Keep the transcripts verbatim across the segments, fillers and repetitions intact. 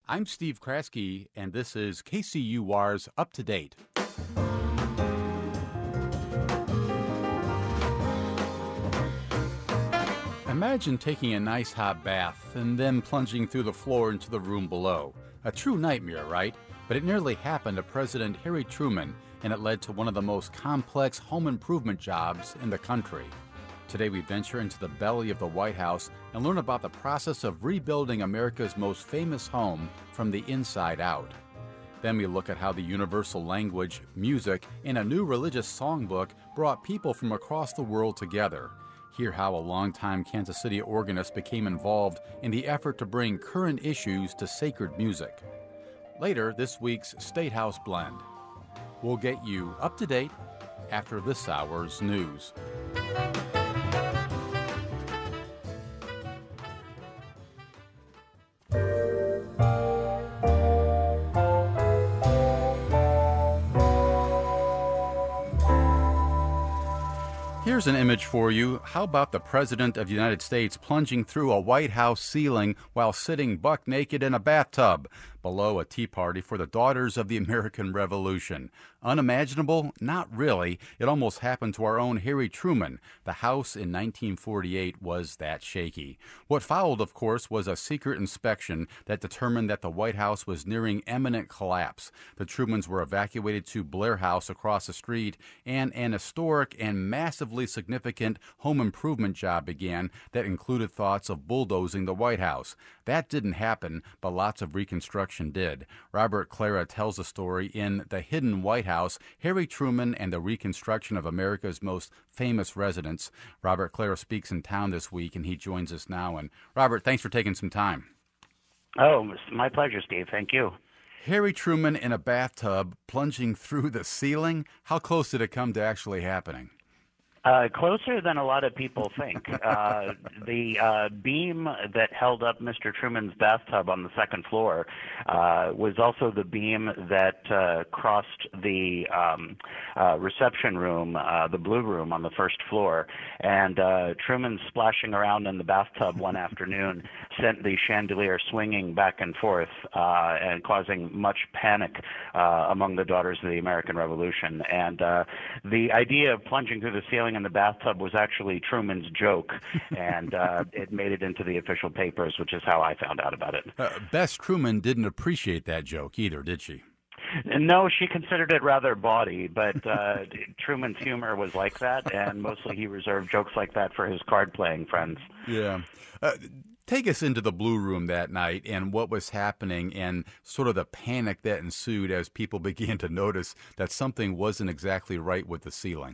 I'm Steve Kraske, and this is K C U R's Up to Date. Imagine taking a nice hot bath and then plunging through the floor into the room below. A true nightmare, right? But it nearly happened to President Harry Truman, and it led to one of the most complex home improvement jobs in the country. Today we venture into the belly of the White House and learn about the process of rebuilding America's most famous home from the inside out. Then we look at how the universal language, music, and a new religious songbook brought people from across the world together. Hear how a longtime Kansas City organist became involved in the effort to bring current issues to sacred music. Later, this week's State House Blend. We'll get you up to date after this hour's news. Here's an image for you. How about the President of the United States plunging through a White House ceiling while sitting buck naked in a bathtub below a tea party for the Daughters of the American Revolution? Unimaginable? Not really. It almost happened to our own Harry Truman. The House in nineteen forty-eight was that shaky. What followed, of course, was a secret inspection that determined that the White House was nearing imminent collapse. The Trumans were evacuated to Blair House across the street, and an historic and massively significant home improvement job began that included thoughts of bulldozing the White House. That didn't happen, but lots of reconstruction did. Robert Clara tells the story in The Hidden White House, Harry Truman and the Reconstruction of America's Most Famous Residents. Robert Clara speaks in town this week, and he joins us now. And Robert, thanks for taking some time. Oh, my pleasure, Steve. Thank you. Harry Truman in a bathtub plunging through the ceiling? How close did it come to actually happening? Uh, closer than a lot of people think. Uh, the uh, beam that held up Mister Truman's bathtub on the second floor uh, was also the beam that uh, crossed the um, uh, reception room, uh, the blue room on the first floor. And uh, Truman splashing around in the bathtub one afternoon sent the chandelier swinging back and forth uh, and causing much panic uh, among the Daughters of the American Revolution. And uh, the idea of plunging through the ceiling in the bathtub was actually Truman's joke, and uh, it made it into the official papers, which is how I found out about it. Uh, Bess Truman didn't appreciate that joke either, did she? No, she considered it rather bawdy, but uh, Truman's humor was like that, and mostly he reserved jokes like that for his card-playing friends. Yeah. Uh, Take us into the Blue Room that night and what was happening and sort of the panic that ensued as people began to notice that something wasn't exactly right with the ceiling.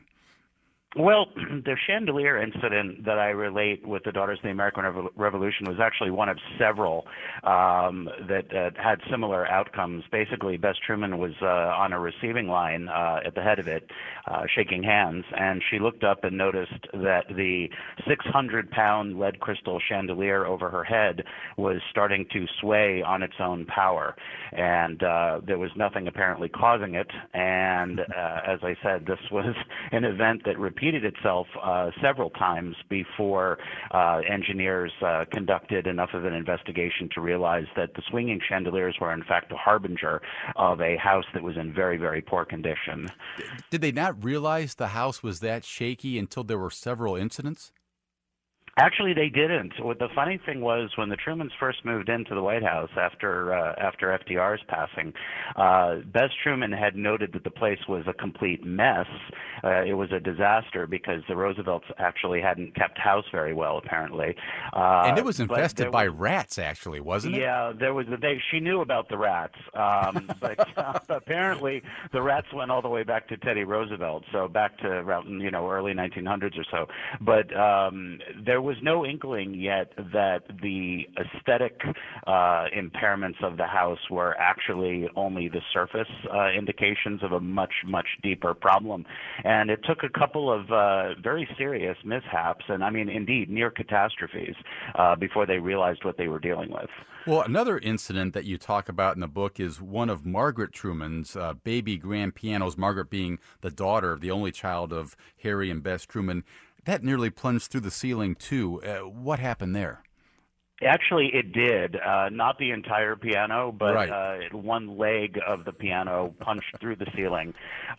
Well, the chandelier incident that I relate with the Daughters of the American Revo- Revolution was actually one of several um, that uh, had similar outcomes. Basically, Bess Truman was uh, on a receiving line uh, at the head of it, uh, shaking hands, and she looked up and noticed that the six hundred pound lead crystal chandelier over her head was starting to sway on its own power, and uh, there was nothing apparently causing it. And uh, as I said, this was an event that repeated itself uh, several times before uh, engineers uh, conducted enough of an investigation to realize that the swinging chandeliers were in fact a harbinger of a house that was in very, very poor condition. Did they not realize the house was that shaky until there were several incidents? Actually, they didn't. What the funny thing was, when the Trumans first moved into the White House after uh, after F D R's passing, uh, Bess Truman had noted that the place was a complete mess. Uh, it was a disaster because the Roosevelts actually hadn't kept house very well, apparently. Uh, and it was infested was, by rats, actually, wasn't it? Yeah, there was. They, she knew about the rats, um, but uh, apparently the rats went all the way back to Teddy Roosevelt, so back to around you know early nineteen hundreds or so. But um, there was no inkling yet that the aesthetic uh, impairments of the house were actually only the surface uh, indications of a much, much deeper problem. And it took a couple of uh, very serious mishaps, and I mean, indeed, near catastrophes, uh, before they realized what they were dealing with. Well, another incident that you talk about in the book is one of Margaret Truman's uh, baby grand pianos, Margaret being the daughter, the only child of Harry and Bess Truman. That nearly plunged through the ceiling, too. Uh, what happened there? Actually, it did. Uh, not the entire piano, but Right. uh, one leg of the piano punched through the ceiling.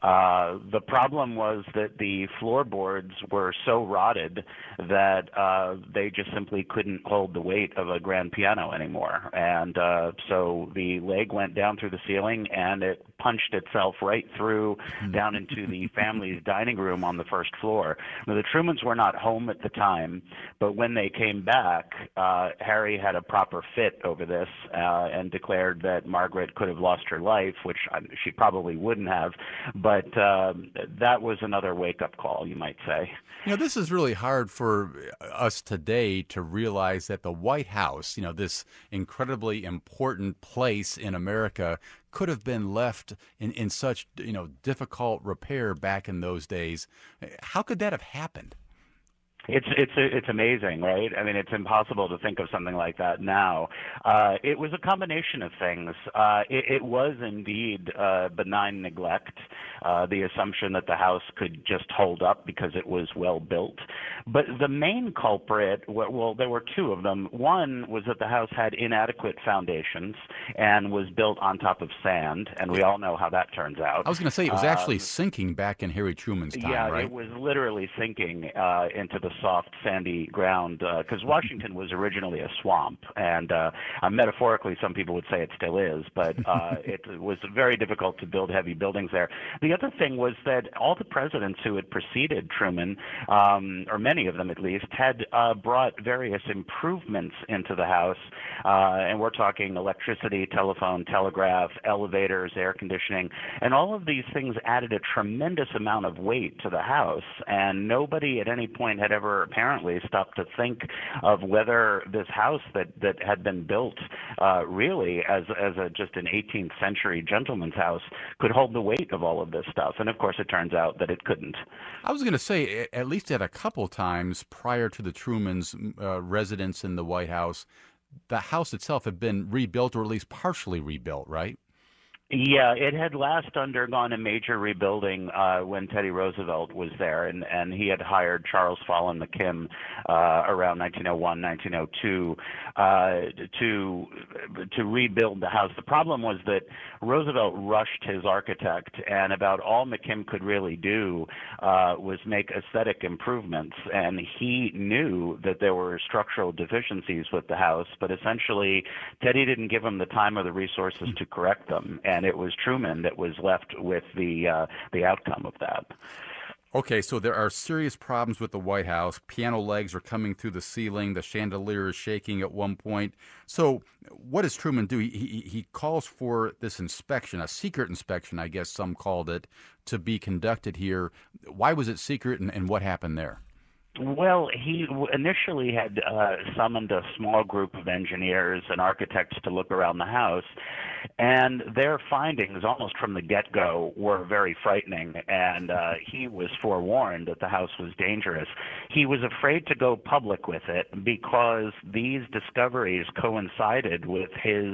Uh, the problem was that the floorboards were so rotted that uh, they just simply couldn't hold the weight of a grand piano anymore. And uh, so the leg went down through the ceiling, and it punched itself right through down into the family's dining room on the first floor. Now, the Trumans were not home at the time, but when they came back, uh, Harry had a proper fit over this uh, and declared that Margaret could have lost her life, which she probably wouldn't have. But uh, that was another wake-up call, you might say. You know, this is really hard for us today to realize that the White House, you know, this incredibly important place in America, could have been left in, in such, you know, difficult repair back in those days. How could that have happened? It's it's it's amazing, right? I mean, it's impossible to think of something like that now. Uh, it was a combination of things. Uh, it, it was indeed uh, benign neglect, uh, the assumption that the house could just hold up because it was well built. But the main culprit, well, there were two of them. One was that the house had inadequate foundations and was built on top of sand, and we all know how that turns out. I was going to say it was actually um, sinking back in Harry Truman's time, yeah, right? it was literally sinking uh, into the soft, sandy ground because uh, Washington was originally a swamp, and uh, uh, metaphorically, some people would say it still is, but uh, it was very difficult to build heavy buildings there. The other thing was that all the presidents who had preceded Truman, um, or many of them at least, had uh, brought various improvements into the house, uh, and we're talking electricity, telephone, telegraph, elevators, air conditioning, and all of these things added a tremendous amount of weight to the house, and nobody at any point had ever apparently stopped to think of whether this house that, that had been built uh, really as as a just an eighteenth century gentleman's house could hold the weight of all of this stuff. And of course, it turns out that it couldn't. I was going to say, at least at a couple times prior to the Trumans' uh, residence in the White House, the house itself had been rebuilt, or at least partially rebuilt, right? Yeah, it had last undergone a major rebuilding uh, when Teddy Roosevelt was there, and, and he had hired Charles Follen McKim uh, around nineteen oh one, nineteen oh two uh, to to rebuild the house. The problem was that Roosevelt rushed his architect, and about all McKim could really do uh, was make aesthetic improvements, and he knew that there were structural deficiencies with the house, but essentially Teddy didn't give him the time or the resources to correct them. And And it was Truman that was left with the uh, the outcome of that. Okay, so there are serious problems with the White House. Piano legs are coming through the ceiling. The chandelier is shaking at one point. So what does Truman do? He, he, he calls for this inspection, a secret inspection, I guess some called it, to be conducted here. Why was it secret, and, and what happened there? Well, he initially had uh, summoned a small group of engineers and architects to look around the house, and their findings, almost from the get-go, were very frightening, and uh, he was forewarned that the house was dangerous. He was afraid to go public with it because these discoveries coincided with his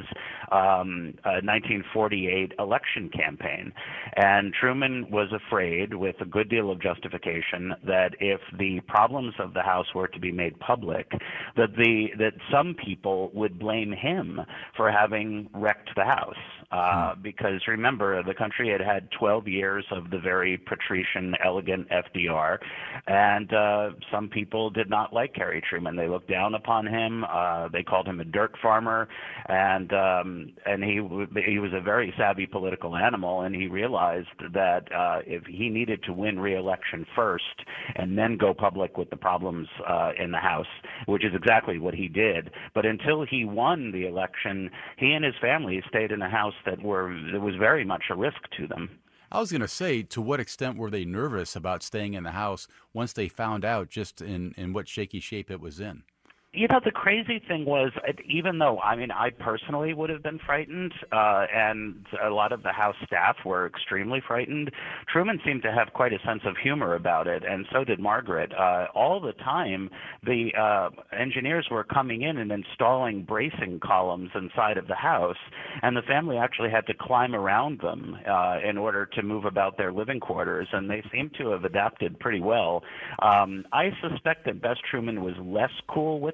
um, uh, nineteen forty-eight election campaign, and Truman was afraid, with a good deal of justification, that if the problem of the house were to be made public, that the that some people would blame him for having wrecked the house. Uh, because remember, the country had had twelve years of the very patrician, elegant F D R, and uh, some people did not like Harry Truman. They looked down upon him. Uh, they called him a dirt farmer, and um, and he he was a very savvy political animal, and he realized that uh, if he needed to win re-election first and then go public with the problems uh, in the House, which is exactly what he did. But until he won the election, he and his family stayed in a house that were that was very much a risk to them. I was going to say, to what extent were they nervous about staying in the house once they found out just in, in what shaky shape it was in? You know, the crazy thing was, even though, I mean, I personally would have been frightened, uh, and a lot of the House staff were extremely frightened, Truman seemed to have quite a sense of humor about it, and so did Margaret. Uh, all the time, the uh, engineers were coming in and installing bracing columns inside of the house, and the family actually had to climb around them uh, in order to move about their living quarters, and they seem to have adapted pretty well. Um, I suspect that Bess Truman was less cool with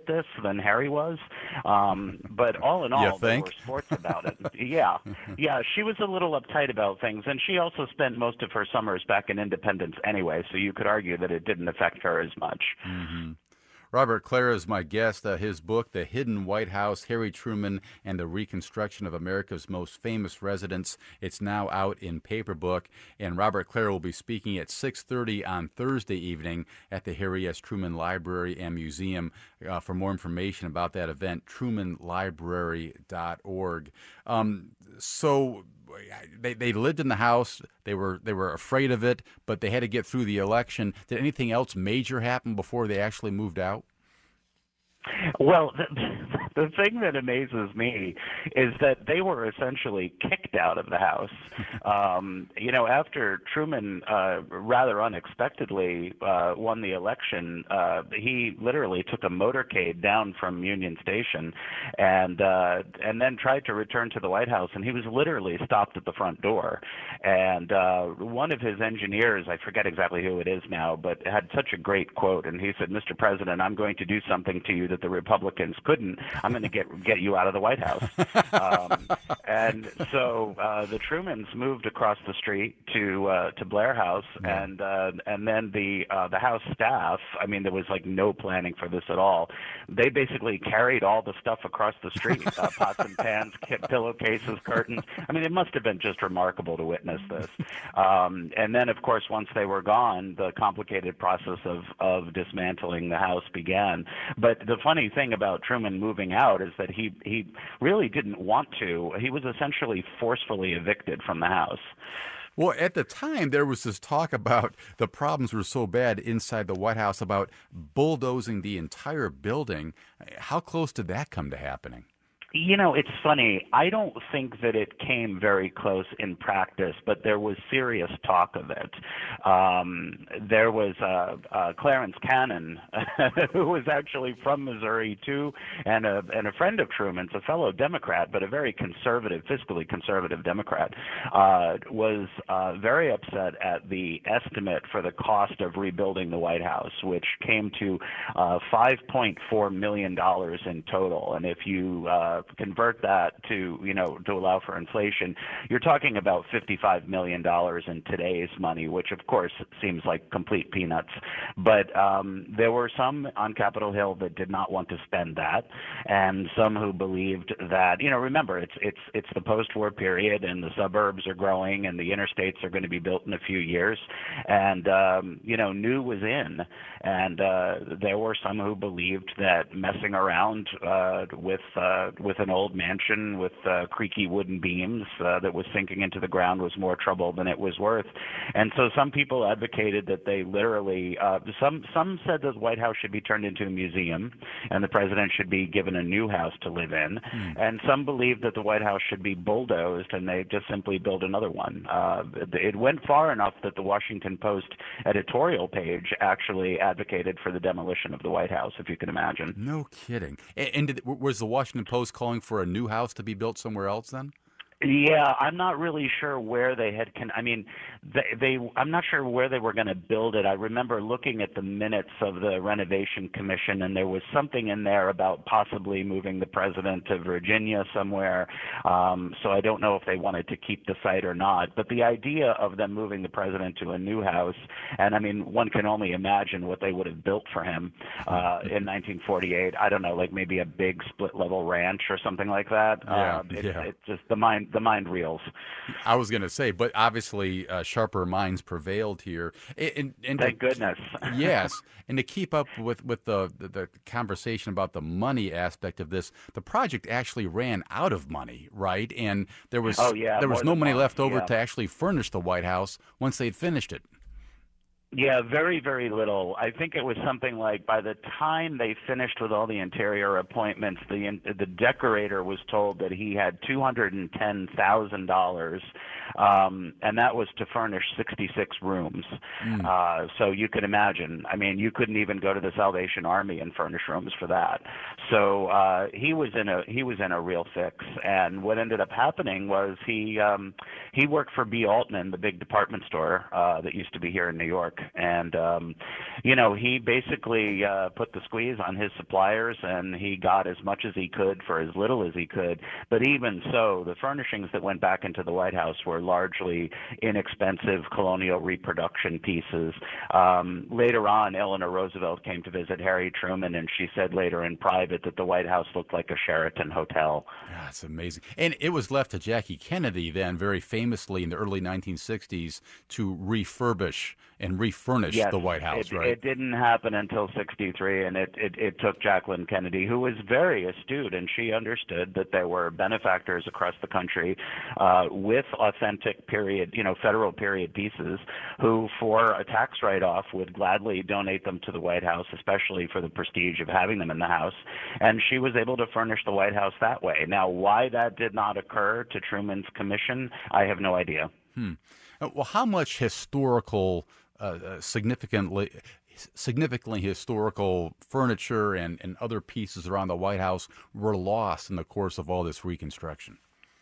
this than Harry was. Um, but all in all, You they think? were sports about it. Yeah, yeah. She was a little uptight about things, and she also spent most of her summers back in Independence anyway. So you could argue that it didn't affect her as much. Mm-hmm. Robert Clara is my guest. Uh, his book, The Hidden White House, Harry Truman and the Reconstruction of America's Most Famous Residents. It's now out in paper book. And Robert Clara will be speaking at six thirty on Thursday evening at the Harry S. Truman Library and Museum. Uh, for more information about that event, truman library dot org. Um, so they they lived in the house. They were they were afraid of it, but they had to get through the election. Did anything else major happen before they actually moved out? Well, the, the thing that amazes me is that they were essentially kicked out of the house. Um, you know, after Truman uh, rather unexpectedly uh, won the election, uh, he literally took a motorcade down from Union Station and uh, and then tried to return to the White House, and he was literally stopped at the front door. And uh, one of his engineers, I forget exactly who it is now, but had such a great quote, and he said, "Mister President, I'm going to do something to you that the Republicans couldn't. I'm going to get get you out of the White House." Um, and so uh, the Trumans moved across the street to uh, to Blair House, Yeah. and uh, and then the uh, the House staff. I mean, there was like no planning for this at all. They basically carried all the stuff across the street: uh, pots and pans, pillowcases, curtains. I mean, it must have been just remarkable to witness this. Um, and then, of course, once they were gone, the complicated process of of dismantling the house began. But the funny thing about Truman moving out is that he he really didn't want to. He was essentially forcefully evicted from the house. Well, at the time, there was this talk about the problems were so bad inside the White House about bulldozing the entire building. How close did that come to happening? You know, it's funny. I don't think that it came very close in practice, but there was serious talk of it. Um, there was uh, uh, Clarence Cannon, who was actually from Missouri too, and a and a friend of Truman's, a fellow Democrat, but a very conservative, fiscally conservative Democrat, uh, was uh, very upset at the estimate for the cost of rebuilding the White House, which came to uh, five point four million dollars in total. And if you uh, convert that to, you know, to allow for inflation, you're talking about fifty-five million dollars in today's money, which of course seems like complete peanuts. But um, there were some on Capitol Hill that did not want to spend that, and some who believed that, you know, remember, it's it's it's the post-war period, and the suburbs are growing, and the interstates are going to be built in a few years, and um, you know, new was in, and uh, there were some who believed that messing around uh, with uh, with an old mansion with uh, creaky wooden beams uh, that was sinking into the ground was more trouble than it was worth. And so some people advocated that they literally, uh, some some said that the White House should be turned into a museum and the president should be given a new house to live in. Mm. And some believed that the White House should be bulldozed and they just simply build another one. Uh, it went far enough that the Washington Post editorial page actually advocated for the demolition of the White House, if you can imagine. No kidding. And, and did, was the Washington Post calling for a new house to be built somewhere else then? Yeah, I'm not really sure where they had. Con- I mean, they, they. I'm not sure where they were going to build it. I remember looking at the minutes of the renovation commission, and there was something in there about possibly moving the president to Virginia somewhere. Um, so I don't know if they wanted to keep the site or not. But the idea of them moving the president to a new house, and I mean, one can only imagine what they would have built for him uh, in nineteen forty-eight. I don't know, like maybe a big split-level ranch or something like that. Yeah, uh, it, yeah. It's just the mind. The mind reels. I was going to say, but obviously uh, sharper minds prevailed here. And, and Thank to, goodness. Yes, and to keep up with, with the, the, the conversation about the money aspect of this, the project actually ran out of money, right? And there was oh, yeah, there was no money once, left over yeah. to actually furnish the White House once they'd finished it. Yeah, very, very little. I think it was something like by the time they finished with all the interior appointments, the the decorator was told that he had two hundred ten thousand dollars um, and that was to furnish sixty-six rooms. Mm. Uh, so you could imagine. I mean, you couldn't even go to the Salvation Army and furnish rooms for that. So uh, he was in a he was in a real fix. And what ended up happening was he um, he worked for B. Altman, the big department store uh, that used to be here in New York, and um, you know he basically uh, put the squeeze on his suppliers, and he got as much as he could for as little as he could. But even so, the furnishings that went back into the White House were largely inexpensive colonial reproduction pieces. Um, later on, Eleanor Roosevelt came to visit Harry Truman, and she said later in private that the White House looked like a Sheraton hotel. Yeah, that's amazing. And it was left to Jackie Kennedy then, very famously in the early nineteen sixties, to refurbish and refurnish yes, the White House, it, right? It didn't happen until sixty-three, and it, it, it took Jacqueline Kennedy, who was very astute, and she understood that there were benefactors across the country uh, with authentic period, you know, federal period pieces who, for a tax write-off, would gladly donate them to the White House, especially for the prestige of having them in the House. And she was able to furnish the White House that way. Now, why that did not occur to Truman's commission, I have no idea. Hmm. Well, how much historical, uh, uh, significantly, significantly historical furniture and, and other pieces around the White House were lost in the course of all this reconstruction?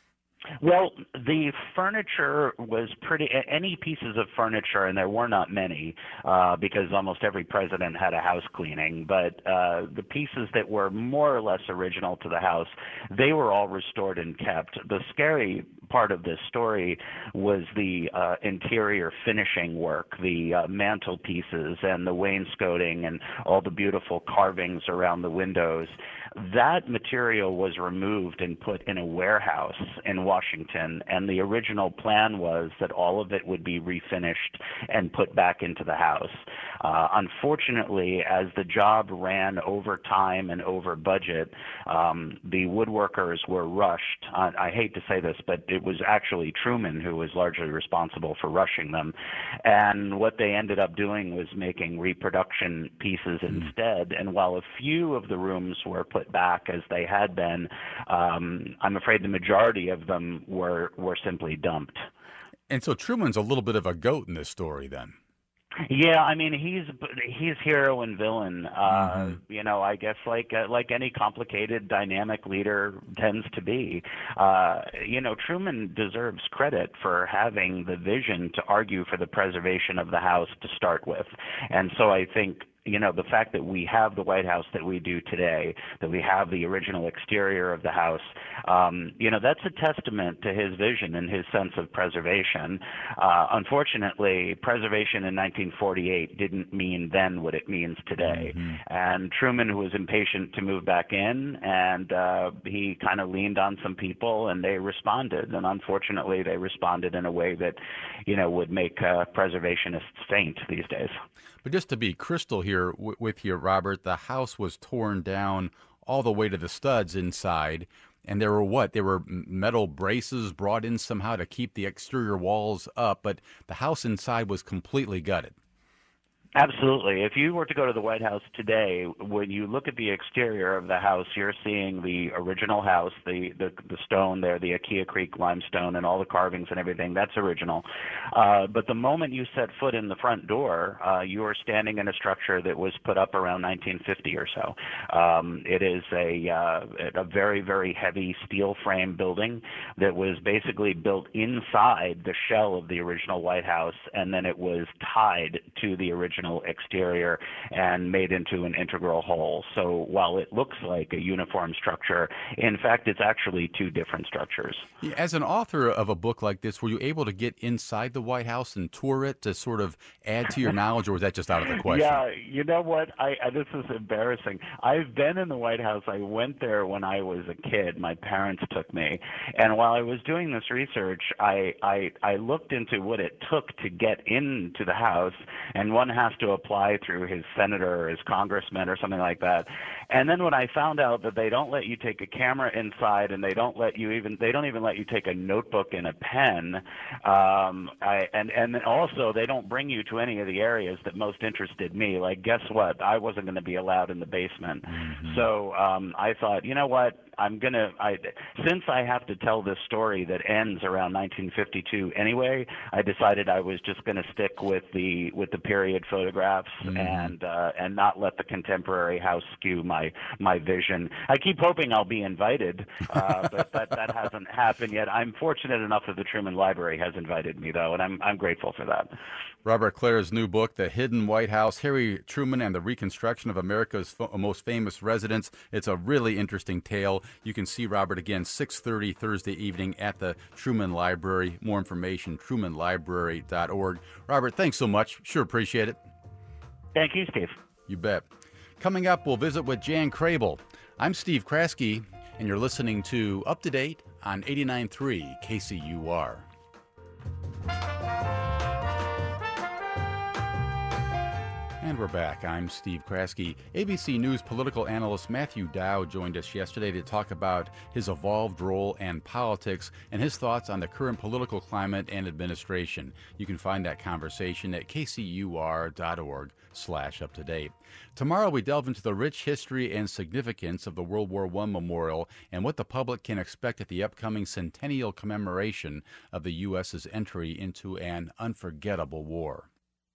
Well, the furniture was pretty, any pieces of furniture, and there were not many uh, because almost every president had a house cleaning, but uh, the pieces that were more or less original to the house, they were all restored and kept. The scary part of this story was the uh, interior finishing work, the uh, mantelpieces and the wainscoting and all the beautiful carvings around the windows. That material was removed and put in a warehouse in Washington, and the original plan was that all of it would be refinished and put back into the house. Uh, unfortunately, as the job ran over time and over budget, um, the woodworkers were rushed. Uh, I hate to say this, but it was actually Truman who was largely responsible for rushing them. And what they ended up doing was making reproduction pieces instead. And while a few of the rooms were put back as they had been, um, I'm afraid the majority of them were were simply dumped. And so Truman's a little bit of a goat in this story then. Yeah, I mean he's he's hero and villain. Uh, mm-hmm. You know, I guess like uh, like any complicated, dynamic leader tends to be. Uh, you know, Truman deserves credit for having the vision to argue for the preservation of the House to start with, and so I think, you know, the fact that we have the White House that we do today, that we have the original exterior of the House, um, you know, that's a testament to his vision and his sense of preservation. Uh, unfortunately, preservation in nineteen forty-eight didn't mean then what it means today. Mm-hmm. And Truman was impatient to move back in, and uh, he kind of leaned on some people, and they responded. And unfortunately, they responded in a way that, you know, would make uh, preservationists faint these days. But just to be crystal here w- with you, Robert, the house was torn down all the way to the studs inside, and there were what? There were metal braces brought in somehow to keep the exterior walls up, but the house inside was completely gutted. Absolutely. If you were to go to the White House today, when you look at the exterior of the house, you're seeing the original house, the, the, the stone there, the Aquia Creek limestone and all the carvings and everything. That's original. Uh, but the moment you set foot in the front door, uh, you are standing in a structure that was put up around nineteen fifty or so. Um, it is a, uh, a very, very heavy steel frame building that was basically built inside the shell of the original White House, and then it was tied to the original exterior and made into an integral whole. So while it looks like a uniform structure, in fact, it's actually two different structures. As an author of a book like this, were you able to get inside the White House and tour it to sort of add to your knowledge, or was that just out of the question? Yeah, you know what? I, I this is embarrassing. I've been in the White House. I went there when I was a kid. My parents took me. And while I was doing this research, I, I, I looked into what it took to get into the House, and one has to apply through his senator or his congressman or something like that. And then when I found out that they don't let you take a camera inside, and they don't let you even they don't even let you take a notebook and a pen, um, I, and and also they don't bring you to any of the areas that most interested me. Like, guess what? I wasn't going to be allowed in the basement. Mm-hmm. So um, I thought, you know what? I'm gonna. I since I have to tell this story that ends around nineteen fifty-two anyway, I decided I was just going to stick with the with the period photographs mm-hmm. and uh, and not let the contemporary house skew my my vision. I keep hoping I'll be invited, uh, but that that hasn't happened yet. I'm fortunate enough that the Truman Library has invited me though, and I'm I'm grateful for that. Robert Clare's new book, The Hidden White House, Harry Truman and the Reconstruction of America's fo- most famous residents. It's a really interesting tale. You can see Robert again six thirty Thursday evening at the Truman Library. More information, truman library dot org. Robert, thanks so much. Sure appreciate it. Thank you, Steve. You bet. Coming up, we'll visit with Jan Crable. I'm Steve Kraske, and you're listening to Up to Date on eighty-nine point three K C U R. And we're back. I'm Steve Kraske. A B C News political analyst Matthew Dow joined us yesterday to talk about his evolved role and politics and his thoughts on the current political climate and administration. You can find that conversation at kcur.org slash up to date. Tomorrow we delve into the rich history and significance of the World War One Memorial and what the public can expect at the upcoming centennial commemoration of the U S's entry into an unforgettable war.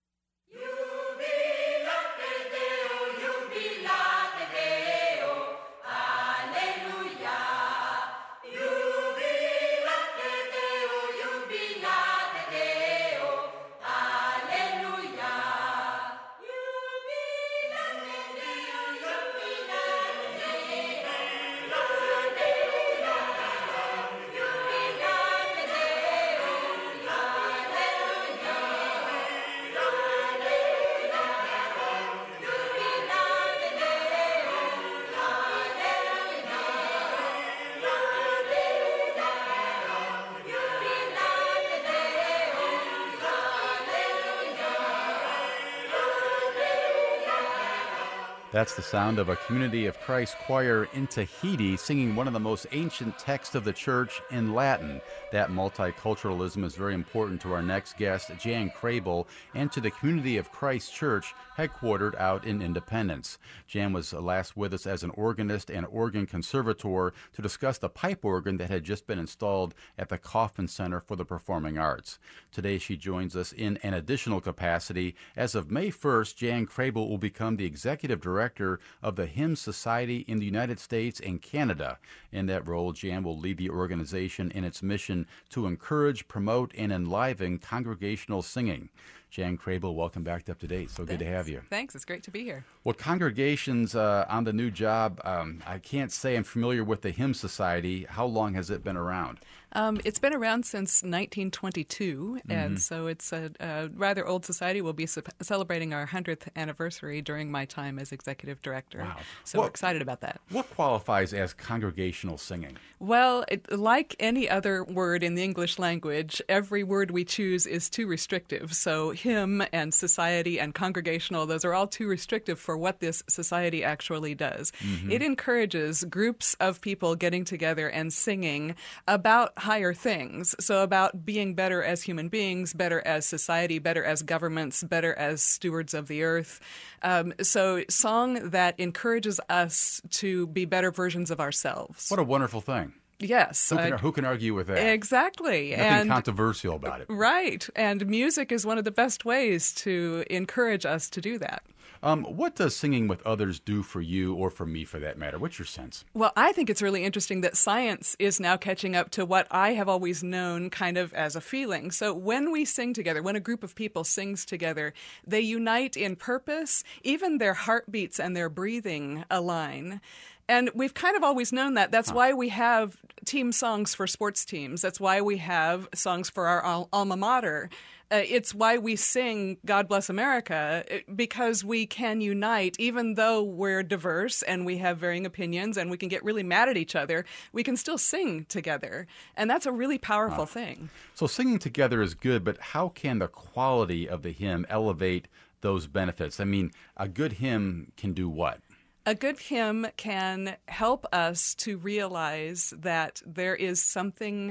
That's the sound of a Community of Christ choir in Tahiti singing one of the most ancient texts of the church in Latin. That multiculturalism is very important to our next guest, Jan Crable, and to the Community of Christ Church, headquartered out in Independence. Jan was last with us as an organist and organ conservator to discuss the pipe organ that had just been installed at the Kauffman Center for the Performing Arts. Today she joins us in an additional capacity. As of May first, Jan Crable will become the executive director of the Hymn Society in the United States and Canada. In that role, Jan will lead the organization in its mission to encourage, promote, and enliven congregational singing. Jan Crable, welcome back to Up to Date. So Thanks. Good to have you. Thanks. It's great to be here. Well, congregations uh, on the new job, um, I can't say I'm familiar with the Hymn Society. How long has it been around? Um, it's been around since nineteen twenty-two, mm-hmm. and so it's a, a rather old society. We'll be ce- celebrating our hundredth anniversary during my time as executive director. Wow. So what, we're excited about that. What qualifies as congregational singing? Well, it, like any other word in the English language, every word we choose is too restrictive. So hymn and society and congregational, those are all too restrictive for what this society actually does. Mm-hmm. It encourages groups of people getting together and singing about higher things. So about being better as human beings, better as society, better as governments, better as stewards of the earth. Um, so song that encourages us to be better versions of ourselves. What a wonderful thing. Yes. Who can, uh, who can argue with that? Exactly. Nothing and, controversial about it. Right. And music is one of the best ways to encourage us to do that. Um, what does singing with others do for you, or for me for that matter? What's your sense? Well, I think it's really interesting that science is now catching up to what I have always known kind of as a feeling. So when we sing together, when a group of people sings together, they unite in purpose. Even their heartbeats and their breathing align. And we've kind of always known that. That's huh. why we have team songs for sports teams. That's why we have songs for our al- alma mater. Uh, it's why we sing God Bless America, because we can unite, even though we're diverse and we have varying opinions and we can get really mad at each other, we can still sing together. And that's a really powerful huh. thing. So singing together is good, but how can the quality of the hymn elevate those benefits? I mean, a good hymn can do what? A good hymn can help us to realize that there is something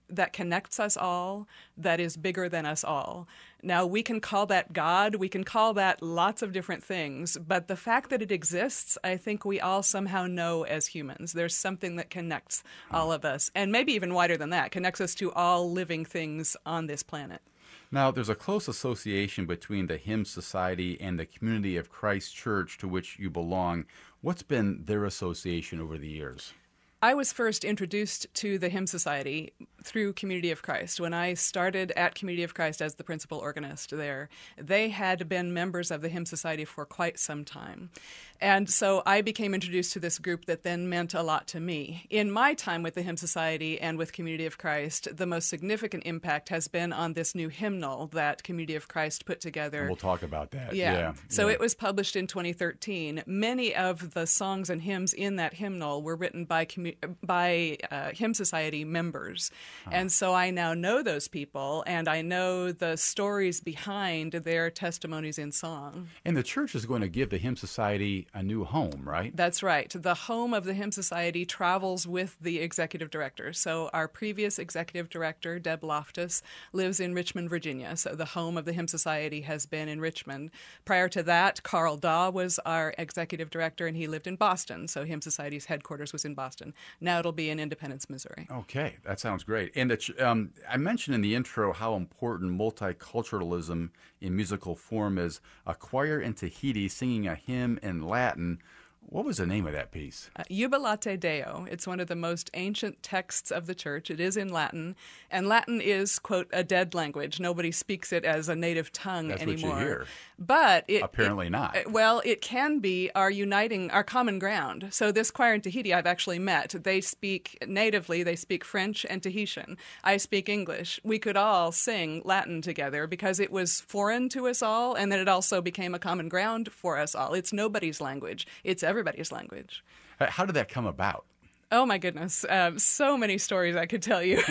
that connects us all, that is bigger than us all. Now, we can call that God, we can call that lots of different things, but the fact that it exists, I think we all somehow know as humans. There's something that connects all of us, and maybe even wider than that, connects us to all living things on this planet. Now, there's a close association between the Hymn Society and the Community of Christ Church to which you belong. What's been their association over the years? I was first introduced to the Hymn Society through Community of Christ. When I started at Community of Christ as the principal organist there, they had been members of the Hymn Society for quite some time. And so I became introduced to this group that then meant a lot to me. In my time with the Hymn Society and with Community of Christ, the most significant impact has been on this new hymnal that Community of Christ put together. And we'll talk about that. Yeah. yeah. So yeah. it was published in twenty thirteen. Many of the songs and hymns in that hymnal were written by commu- by uh, Hymn Society members. Huh. And so I now know those people, and I know the stories behind their testimonies in song. And the church is going to give the Hymn Society a new home, right? That's right. The home of the Hymn Society travels with the executive director. So our previous executive director, Deb Loftus, lives in Richmond, Virginia. So the home of the Hymn Society has been in Richmond. Prior to that, Carl Daw was our executive director, and he lived in Boston. So Hymn Society's headquarters was in Boston. Now it'll be in Independence, Missouri. Okay, that sounds great. And the, um, I mentioned in the intro how important multiculturalism in musical form is. A choir in Tahiti singing a hymn in Latin. What was the name of that piece? Uh, Jubilate Deo. It's one of the most ancient texts of the church. It is in Latin, and Latin is, quote, a dead language. Nobody speaks it as a native tongue That's anymore. What you hear. But it, apparently it, not. Well, it can be our uniting, our common ground. So this choir in Tahiti I've actually met. They speak natively. They speak French and Tahitian. I speak English. We could all sing Latin together because it was foreign to us all, and then it also became a common ground for us all. It's nobody's language. It's everybody's language. How did that come about? Oh, my goodness. Um, so many stories I could tell you.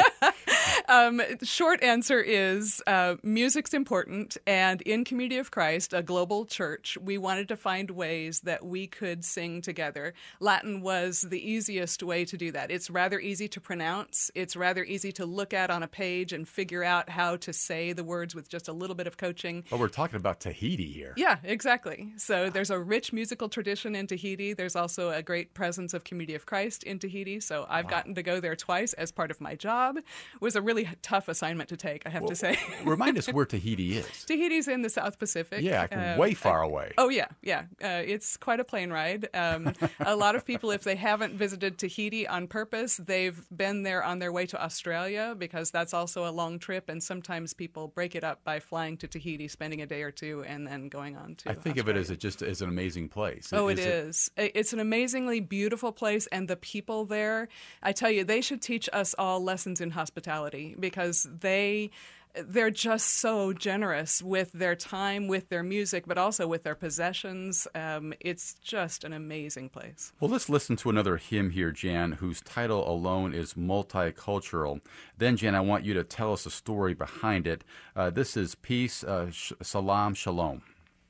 Um, short answer is uh, music's important, and in Community of Christ, a global church, we wanted to find ways that we could sing together. Latin was the easiest way to do that. It's rather easy to pronounce. It's rather easy to look at on a page and figure out how to say the words with just a little bit of coaching. But we're talking about Tahiti here. Yeah, exactly. So there's a rich musical tradition in Tahiti. There's also a great presence of Community of Christ in Tahiti. So I've wow. gotten to go there twice as part of my job. It was a really tough assignment to take, I have well, to say. Remind us where Tahiti is. Tahiti's in the South Pacific. Yeah, um, way far away. Oh, yeah, yeah. Uh, it's quite a plane ride. Um, a lot of people, if they haven't visited Tahiti on purpose, they've been there on their way to Australia because that's also a long trip, and sometimes people break it up by flying to Tahiti, spending a day or two, and then going on to I think Australia. of it as it just as an amazing place. Oh, is it is. It... It's an amazingly beautiful place, and the people there, I tell you, they should teach us all lessons in hospitality because they they're just so generous with their time, with their music, but also with their possessions. Um, it's just an amazing place. Well, let's listen to another hymn here, Jan, whose title alone is Multicultural. Then, Jan, I want you to tell us a story behind it. Uh, this is Peace, uh, sh- Salam, Shalom.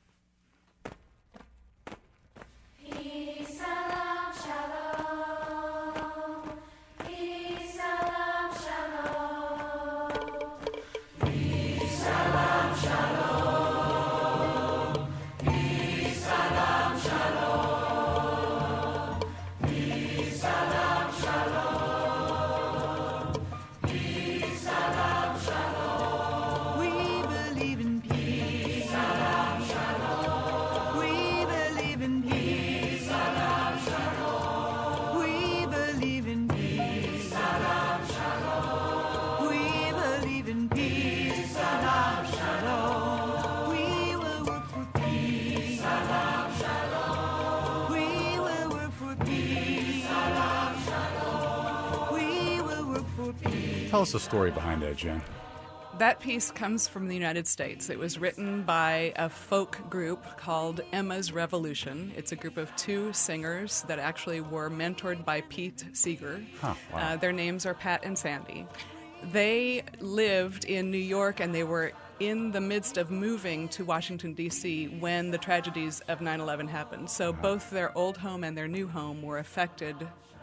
Tell us the story behind that, Jen. That piece comes from the United States. It was written by a folk group called Emma's Revolution. It's a group of two singers that actually were mentored by Pete Seeger. Huh, wow. uh, their names are Pat and Sandy. They lived in New York, and they were in the midst of moving to Washington, D C when the tragedies of nine eleven happened. So both their old home and their new home were affected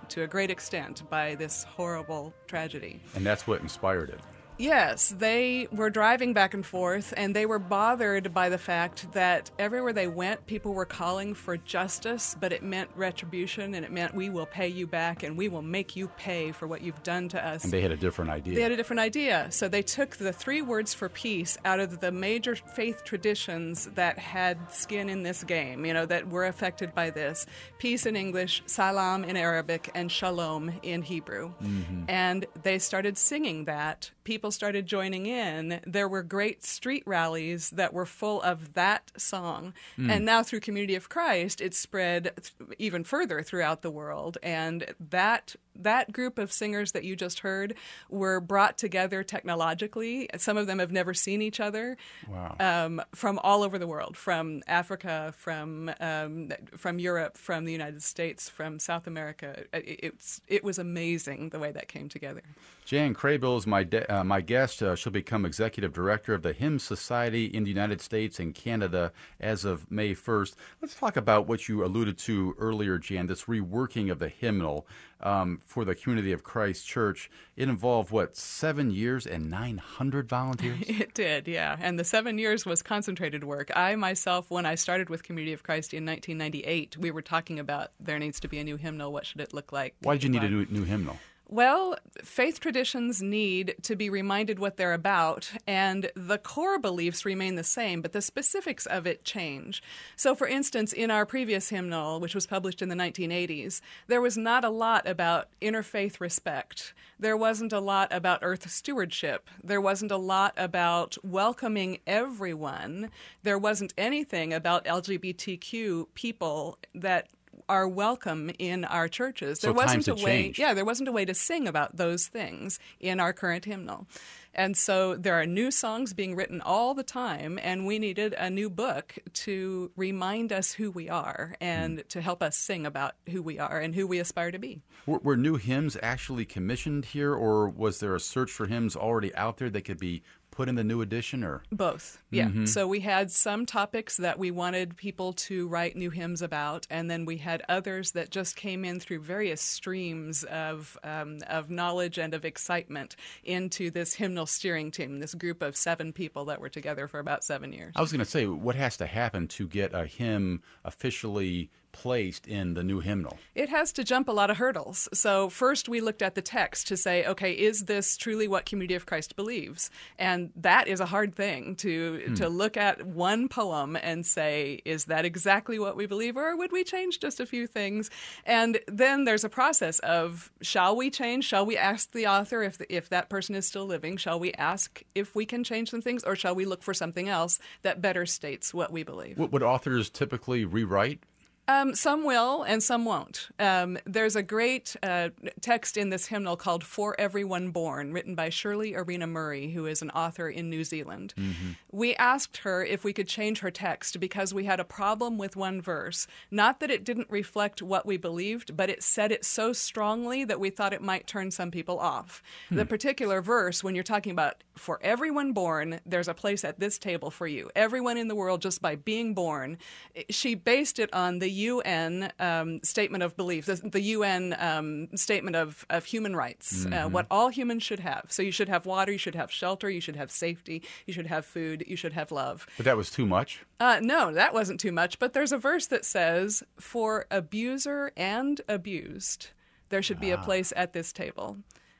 to a great extent by this horrible tragedy. And that's what inspired it. Yes, they were driving back and forth, and they were bothered by the fact that everywhere they went, people were calling for justice, but it meant retribution, and it meant we will pay you back, and we will make you pay for what you've done to us. And they had a different idea. They had a different idea. So they took the three words for peace out of the major faith traditions that had skin in this game, you know, that were affected by this. Peace in English, salam in Arabic, and shalom in Hebrew. Mm-hmm. And they started singing that. People started joining in. There were great street rallies that were full of that song. Mm. And now through Community of Christ, it's spread th- even further throughout the world. And that that group of singers that you just heard were brought together technologically. Some of them have never seen each other. Wow. Um, from all over the world, from Africa, from um, from Europe, from the United States, from South America. It, it's, it was amazing the way that came together. Jan Craybill is my de- uh, my guest. Uh, she'll become executive director of the Hymn Society in the United States and Canada as of May first. Let's talk about what you alluded to earlier, Jan, this reworking of the hymnal um, for the Community of Christ Church. It involved, what, seven years and nine hundred volunteers? It did, yeah. And the seven years was concentrated work. I myself, when I started with Community of Christ in nineteen ninety-eight, we were talking about there needs to be a new hymnal. What should it look like? Why did you need a new, new hymnal? Well, faith traditions need to be reminded what they're about, and the core beliefs remain the same, but the specifics of it change. So, for instance, in our previous hymnal, which was published in the nineteen eighties, there was not a lot about interfaith respect. There wasn't a lot about earth stewardship. There wasn't a lot about welcoming everyone. There wasn't anything about L G B T Q people that are welcome in our churches. So there wasn't times a have way changed. yeah, there wasn't a way to sing about those things in our current hymnal. And so there are new songs being written all the time, and we needed a new book to remind us who we are and mm. to help us sing about who we are and who we aspire to be. Were, were new hymns actually commissioned here, or was there a search for hymns already out there that could be put in the new edition? Or both, yeah. Mm-hmm. So we had some topics that we wanted people to write new hymns about, and then we had others that just came in through various streams of um, of knowledge and of excitement into this hymnal steering team, this group of seven people that were together for about seven years. I was going to say, what has to happen to get a hymn officially placed in the new hymnal? It has to jump a lot of hurdles. So first we looked at the text to say, okay, is this truly what Community of Christ believes? And that is a hard thing to hmm. to look at one poem and say, is that exactly what we believe, or would we change just a few things? And then there's a process of, shall we change? Shall we ask the author if the, if that person is still living? Shall we ask if we can change some things, or shall we look for something else that better states what we believe? Would authors typically rewrite? Um, some will and some won't. Um, there's a great uh, text in this hymnal called For Everyone Born, written by Shirley Arena Murray, who is an author in New Zealand. Mm-hmm. We asked her if we could change her text because we had a problem with one verse. Not that it didn't reflect what we believed, but it said it so strongly that we thought it might turn some people off. Hmm. The particular verse, when you're talking about for everyone born, there's a place at this table for you. Everyone in the world, just by being born. She based it on the U N um, Statement of Belief, the, the U N um, Statement of, of Human Rights, mm-hmm. uh, what all humans should have. So you should have water, you should have shelter, you should have safety, you should have food, you should have love. But that was too much? Uh, no, that wasn't too much. But there's a verse that says, for abuser and abused, there should be ah. a place at this table.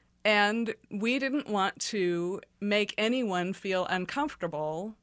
And we didn't want to make anyone feel uncomfortable,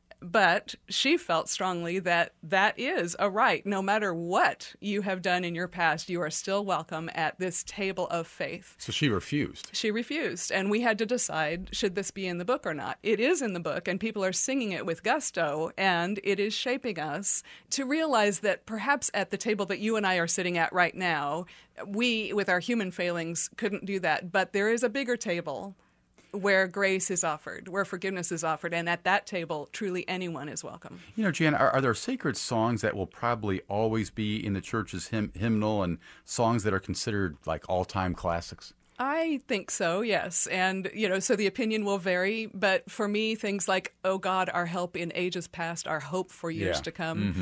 but she felt strongly that that is a right. No matter what you have done in your past, you are still welcome at this table of faith. So she refused. She refused, and we had to decide, should this be in the book or not? It is in the book, and people are singing it with gusto, and it is shaping us to realize that perhaps at the table that you and I are sitting at right now, we, with our human failings, couldn't do that, but there is a bigger table where grace is offered, where forgiveness is offered, and at that table, truly anyone is welcome. You know, Jan, are, are there sacred songs that will probably always be in the church's hymn, hymnal, and songs that are considered like all-time classics? I think so, yes. And, you know, so the opinion will vary, but for me, things like, "Oh God, our help in ages past, our hope for years yeah. to come," mm-hmm.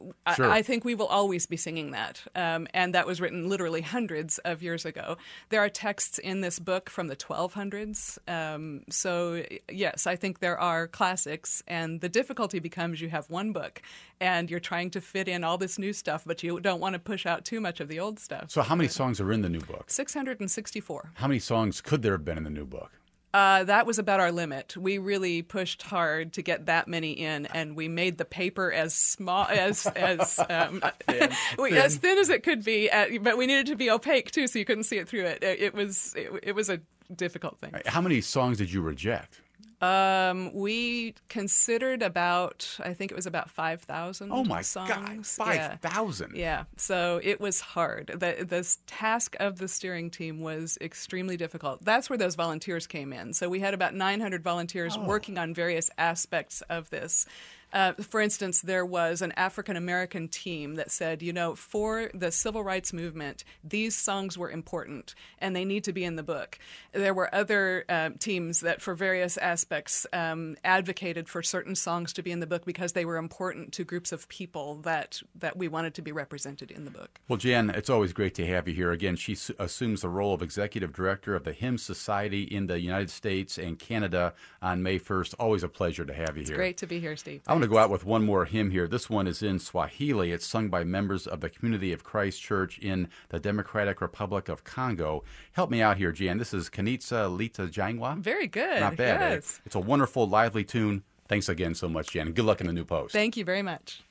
Sure. I, I think we will always be singing that. Um, and that was written literally hundreds of years ago. There are texts in this book from the twelve hundreds. Um, so, yes, I think there are classics. And the difficulty becomes you have one book and you're trying to fit in all this new stuff, but you don't want to push out too much of the old stuff. So how many songs are in the new book? six hundred sixty-four. How many songs could there have been in the new book? Uh, that was about our limit. We really pushed hard to get that many in, and we made the paper as small as as um, thin. we, thin. as thin as it could be. Uh, but we needed to be opaque too, so you couldn't see it through it. It, it was it, it was a difficult thing. How many songs did you reject? Um, we considered about, I think it was about five thousand Oh my songs. God, five thousand! Yeah. yeah, so it was hard. The, the task of the steering team was extremely difficult. That's where those volunteers came in. So we had about nine hundred volunteers Oh. working on various aspects of this. Uh, for instance, there was an African-American team that said, you know, for the civil rights movement, these songs were important and they need to be in the book. There were other uh, teams that, for various aspects, um, advocated for certain songs to be in the book because they were important to groups of people that, that we wanted to be represented in the book. Well, Jan, it's always great to have you here. Again, she s- assumes the role of Executive Director of the Hymn Society in the United States and Canada on May first. Always a pleasure to have you It's here. great to be here, Steve. I want to go out with one more hymn here. This one is in Swahili. It's sung by members of the Community of Christ Church in the Democratic Republic of Congo. Help me out here, Jan. This is Kanitsa Lita Jangwa. Very good. Not bad. eh? Yes. It's a wonderful, lively tune. Thanks again so much, Jan. Good luck in the new post. Thank you very much.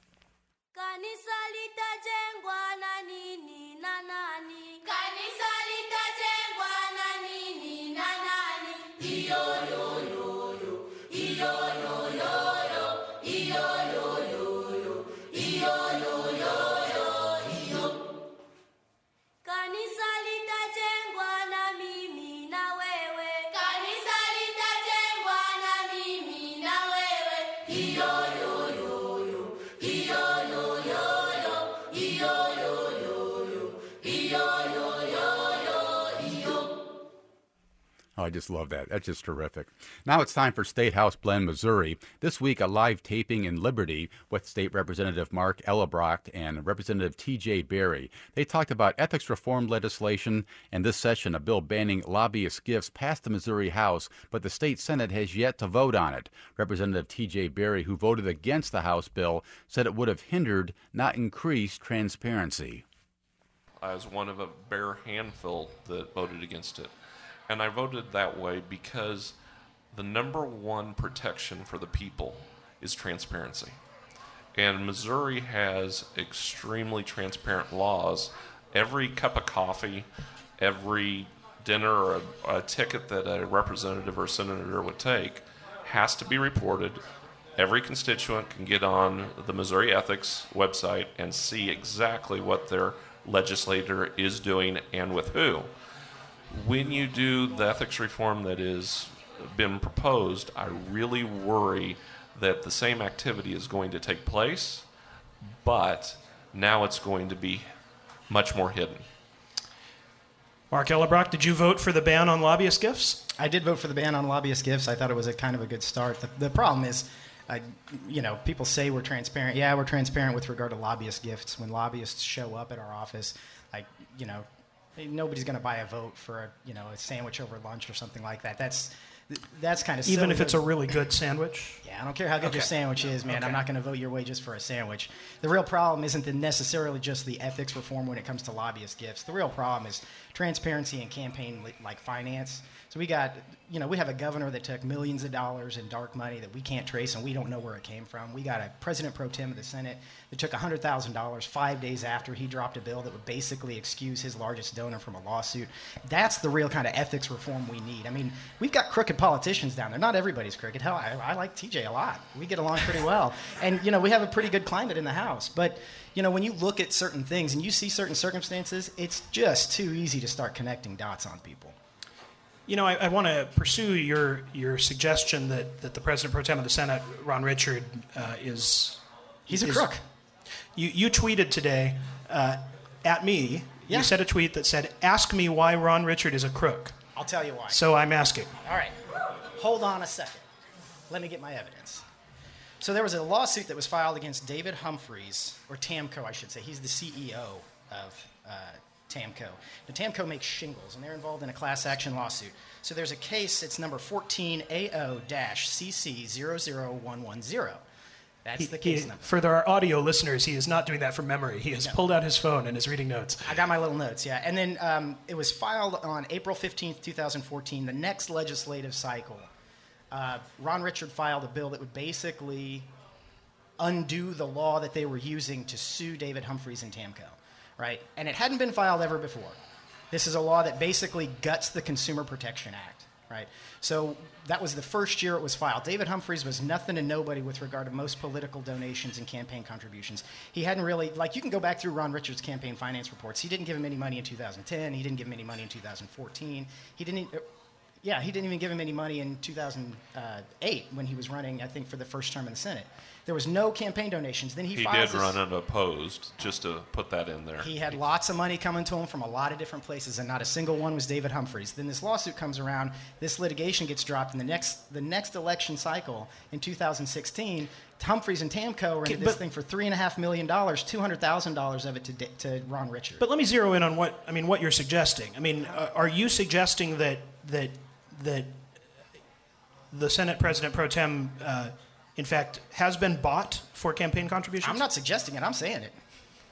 Kanisa litajengwa na nini na nani? Kanisa litajengwa na nini na nani? Iyo yo yo yo, iyo yo yo yo, iyo yo yo yo, iyo yo yo yo, iyo. Kanisa litajengwa na mimi na wewe. Kanisa litajengwa na mimi na wewe. Iyo yo yo yo, iyo yo yo yo, iyo yo yo yo, iyo yo yo yo, iyo. Oh, I just love that. That's just terrific. Now it's time for State House Blend, Missouri. This week, a live taping in Liberty with State Representative Mark Ellebrock and Representative T J Berry. They talked about ethics reform legislation, and this session, a bill banning lobbyist gifts passed the Missouri House, but the state Senate has yet to vote on it. Representative T J Berry, who voted against the House bill, said it would have hindered, not increased, transparency. I was one of a bare handful that voted against it. And I voted that way because the number one protection for the people is transparency. And Missouri has extremely transparent laws. Every cup of coffee, every dinner or a, a ticket that a representative or senator would take has to be reported. Every constituent can get on the Missouri Ethics website and see exactly what their legislator is doing and with who. When you do the ethics reform that has been proposed, I really worry that the same activity is going to take place, but now it's going to be much more hidden. Mark Ellebrock, did you vote for the ban on lobbyist gifts? I did vote for the ban on lobbyist gifts. I thought it was a kind of a good start. The, the problem is, uh, you know, people say we're transparent. Yeah, we're transparent with regard to lobbyist gifts. When lobbyists show up at our office, like, you know, nobody's going to buy a vote for a, you know, a sandwich over lunch or something like that. That's that's kind of silly. Even if it's a really good sandwich? Yeah, I don't care how good Okay. your sandwich is, man. Okay. I'm not going to vote your way just for a sandwich. The real problem isn't the necessarily just the ethics reform when it comes to lobbyist gifts. The real problem is transparency and campaign li- like finance. So we got, you know, we have a governor that took millions of dollars in dark money that we can't trace and we don't know where it came from. We got a president pro tem of the Senate that took one hundred thousand dollars five days after he dropped a bill that would basically excuse his largest donor from a lawsuit. That's the real kind of ethics reform we need. I mean, we've got crooked politicians down there. Not everybody's crooked. Hell, I, I like T J a lot. We get along pretty well. And, you know, we have a pretty good climate in the House. But, you know, when you look at certain things and you see certain circumstances, it's just too easy to start connecting dots on people. You know, I, I want to pursue your your suggestion that, that the President Pro Tem of the Senate, Ron Richard, uh, is... He's a is- crook. You, you tweeted today uh, at me. Yeah. You said a tweet that said, ask me why Ron Richard is a crook. I'll tell you why. So I'm asking. All right. Hold on a second. Let me get my evidence. So there was a lawsuit that was filed against David Humphreys, or TAMCO, I should say. He's the C E O of uh, TAMCO. Now, TAMCO makes shingles, and they're involved in a class action lawsuit. So there's a case, it's number fourteen A O C C zero zero one one zero. That's He, the case he, number. for our audio listeners, he is not doing that from memory. He has No. pulled out his phone and is reading notes. I got my little notes, yeah. And then um, it was filed on April fifteenth, twenty fourteen, the next legislative cycle. Uh, Ron Richard filed a bill that would basically undo the law that they were using to sue David Humphreys and TAMCO, right? And it hadn't been filed ever before. This is a law that basically guts the Consumer Protection Act, right? So that was the first year it was filed. David Humphreys was nothing and nobody with regard to most political donations and campaign contributions. He hadn't really, like, you can go back through Ron Richard's campaign finance reports. He didn't give him any money in two thousand ten. He didn't give him any money in two thousand fourteen. He didn't, yeah, he didn't even give him any money in two thousand eight when he was running, I think, for the first term in the Senate. There was no campaign donations. Then he, He files did this- run unopposed, just to put that in there. He had lots of money coming to him from a lot of different places, and not a single one was David Humphreys. Then this lawsuit comes around, this litigation gets dropped, and the next the next election cycle in two thousand sixteen, Humphreys and TAMCO were into Okay, this but- thing for three and a half million dollars, two hundred thousand dollars of it to, Da- to Ron Richard. But let me zero in on what I mean. What you're suggesting? I mean, uh, are you suggesting that that that the Senate President Pro Tem, uh, in fact, has been bought for campaign contributions? I'm not suggesting it. I'm saying it.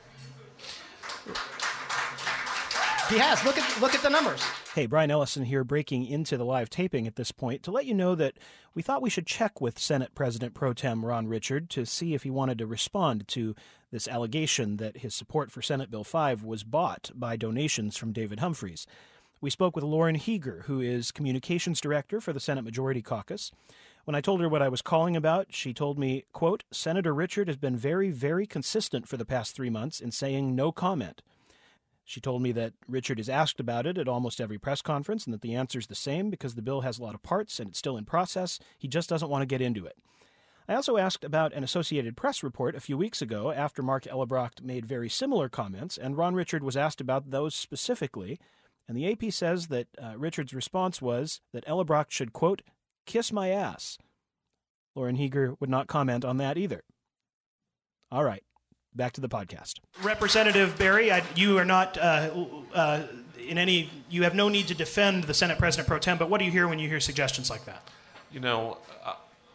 He has. Look at look at the numbers. Hey, Brian Ellison here, breaking into the live taping at this point to let you know that we thought we should check with Senate President Pro Tem Ron Richard to see if he wanted to respond to this allegation that his support for Senate Bill five was bought by donations from David Humphreys. We spoke with Lauren Heeger, who is Communications Director for the Senate Majority Caucus. When I told her what I was calling about, she told me, quote, Senator Richard has been very, very consistent for the past three months in saying no comment. She told me that Richard is asked about it at almost every press conference and that the answer is the same because the bill has a lot of parts and it's still in process. He just doesn't want to get into it. I also asked about an Associated Press report a few weeks ago after Mark Ellebrock made very similar comments, and Ron Richard was asked about those specifically. And the A P says that uh, Richard's response was that Ellebrock should, quote, kiss my ass. Lauren Heeger would not comment on that either. All right, back to the podcast. Representative Barry, I, you are not uh, uh, in any. You have no need to defend the Senate President Pro Tem. But what do you hear when you hear suggestions like that? You know, uh,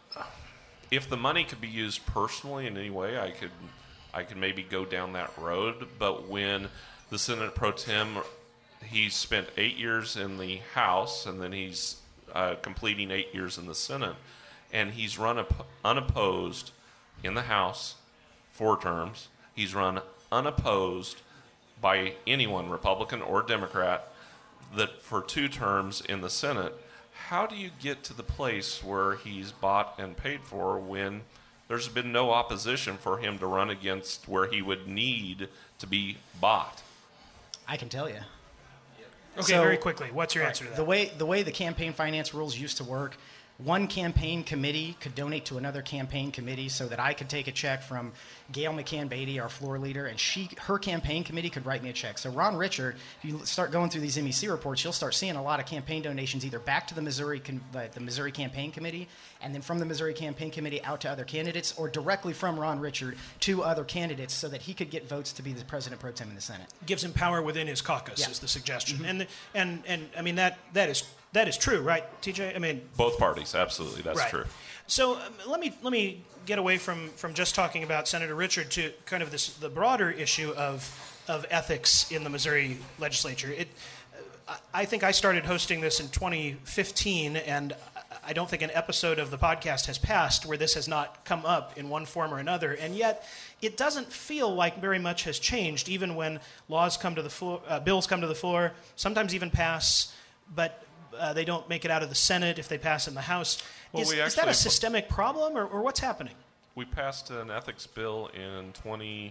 if the money could be used personally in any way, I could, I could maybe go down that road. But when the Senate Pro Tem, he's spent eight years in the House, and then he's uh, completing eight years in the Senate, and he's run up, unopposed in the House four terms. He's run unopposed by anyone, Republican or Democrat, that for two terms in the Senate. How do you get to the place where he's bought and paid for when there's been no opposition for him to run against where he would need to be bought? I can tell you. Okay, So- very quickly. What's your Right. answer to that? The way the way the campaign finance rules used to work, one campaign committee could donate to another campaign committee, so that I could take a check from Gail McCann Beatty, our floor leader, and she her campaign committee could write me a check. So Ron Richard, if you start going through these M E C reports, you'll start seeing a lot of campaign donations either back to the Missouri con- the, the Missouri campaign committee, and then from the Missouri campaign committee out to other candidates, or directly from Ron Richard to other candidates, so that he could get votes to be the president pro tem in the Senate. Gives him power within his caucus Yeah. is the suggestion, and and and I mean that that is that is true, right, T J? I mean, Both parties, absolutely, that's right. true. So um, let me let me get away from, from just talking about Senator Richard to kind of this the broader issue of of ethics in the Missouri legislature. It, uh, I think I started hosting this in twenty fifteen, and I don't think an episode of the podcast has passed where this has not come up in one form or another. And yet, it doesn't feel like very much has changed, even when laws come to the floor, uh, bills come to the floor, sometimes even pass, but Uh, they don't make it out of the Senate if they pass in the House. Well, is, we is that a actually- systemic problem, or, or what's happening? We passed an ethics bill in twenty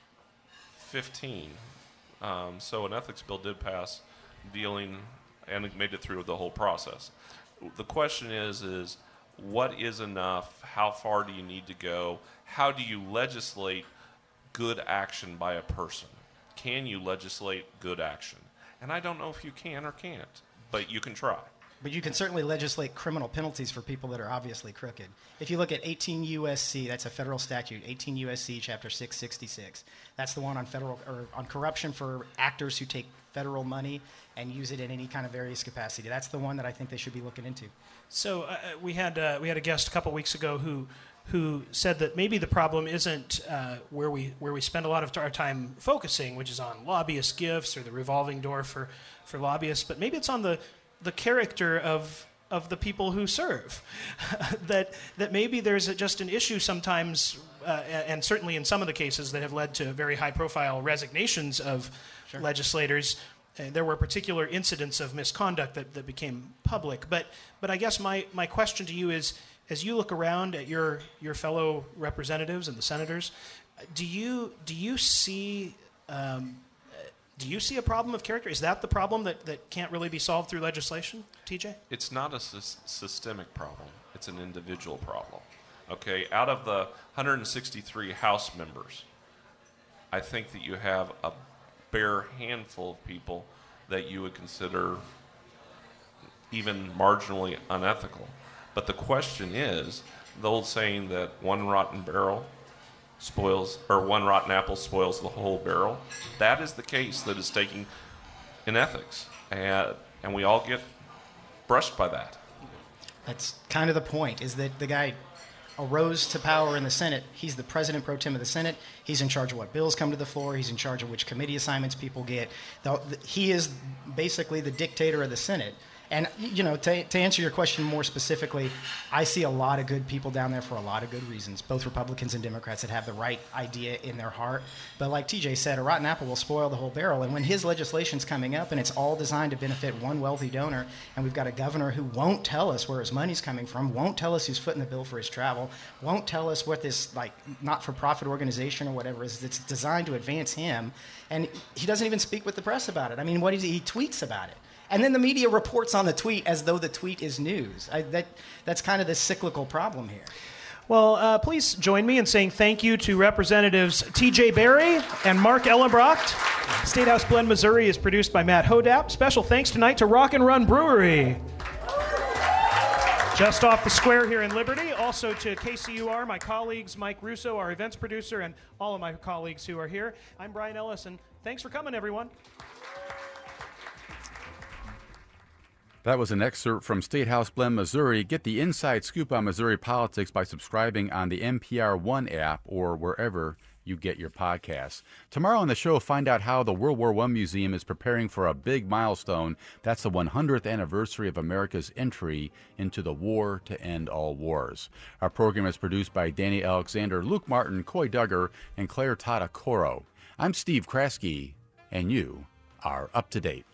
fifteen. Um, so an ethics bill did pass dealing, and it made it through the whole process. The question is, is what is enough? How far do you need to go? How do you legislate good action by a person? Can you legislate good action? And I don't know if you can or can't, but you can try. But you can certainly legislate criminal penalties for people that are obviously crooked. If you look at eighteen U S C, that's a federal statute, eighteen U S C chapter six sixty-six. That's the one on federal or on corruption for actors who take federal money and use it in any kind of various capacity. That's the one that I think they should be looking into. So uh, we had uh, we had a guest a couple weeks ago who who said that maybe the problem isn't uh, where we where we spend a lot of our time focusing, which is on lobbyist gifts or the revolving door for, for lobbyists, but maybe it's on the the character of of the people who serve. that that maybe there's a, just an issue sometimes, uh, and certainly in some of the cases that have led to very high-profile resignations of sure. legislators. Uh, there were particular incidents of misconduct that, that became public. But but I guess my, my question to you is, as you look around at your your fellow representatives and the senators, do you do you see um, Do you see a problem of character? Is that the problem that, that can't really be solved through legislation, T J? It's not a sy- systemic problem. It's an individual problem. Okay, out of the one hundred sixty-three House members, I think that you have a bare handful of people that you would consider even marginally unethical. But the question is, the old saying that one rotten barrel spoils, or one rotten apple spoils the whole barrel. That is the case that is taking in ethics, and and we all get brushed by that. That's kind of the point, is that the guy arose to power in the Senate. He's the president pro tem of the Senate. He's in charge of what bills come to the floor. He's in charge of which committee assignments people get. The, the, he is basically the dictator of the Senate. And, you know, to, to answer your question more specifically, I see a lot of good people down there for a lot of good reasons, both Republicans and Democrats that have the right idea in their heart. But like T J said, a rotten apple will spoil the whole barrel. And when his legislation's coming up and it's all designed to benefit one wealthy donor, and we've got a governor who won't tell us where his money's coming from, won't tell us who's footing the bill for his travel, won't tell us what this, like, not-for-profit organization or whatever is that's designed to advance him, and he doesn't even speak with the press about it. I mean, what is he, he tweets about it. And then the media reports on the tweet as though the tweet is news. I, that, that's kind of the cyclical problem here. Well, uh, please join me in saying thank you to Representatives T J Berry and Mark Ellenbrocht. State House Blend, Missouri is produced by Matt Hodap. Special thanks tonight to Rock and Run Brewery, just off the square here in Liberty. Also to K C U R, my colleagues, Mike Russo, our events producer, and all of my colleagues who are here. I'm Brian Ellis, and thanks for coming, everyone. That was an excerpt from State House Blend, Missouri. Get the inside scoop on Missouri politics by subscribing on the N P R One app or wherever you get your podcasts. Tomorrow on the show, find out how the World War One Museum is preparing for a big milestone. That's the one hundredth anniversary of America's entry into the war to end all wars. Our program is produced by Danny Alexander, Luke Martin, Coy Duggar, and Claire Tata Coro. I'm Steve Kraske, and you are up to date.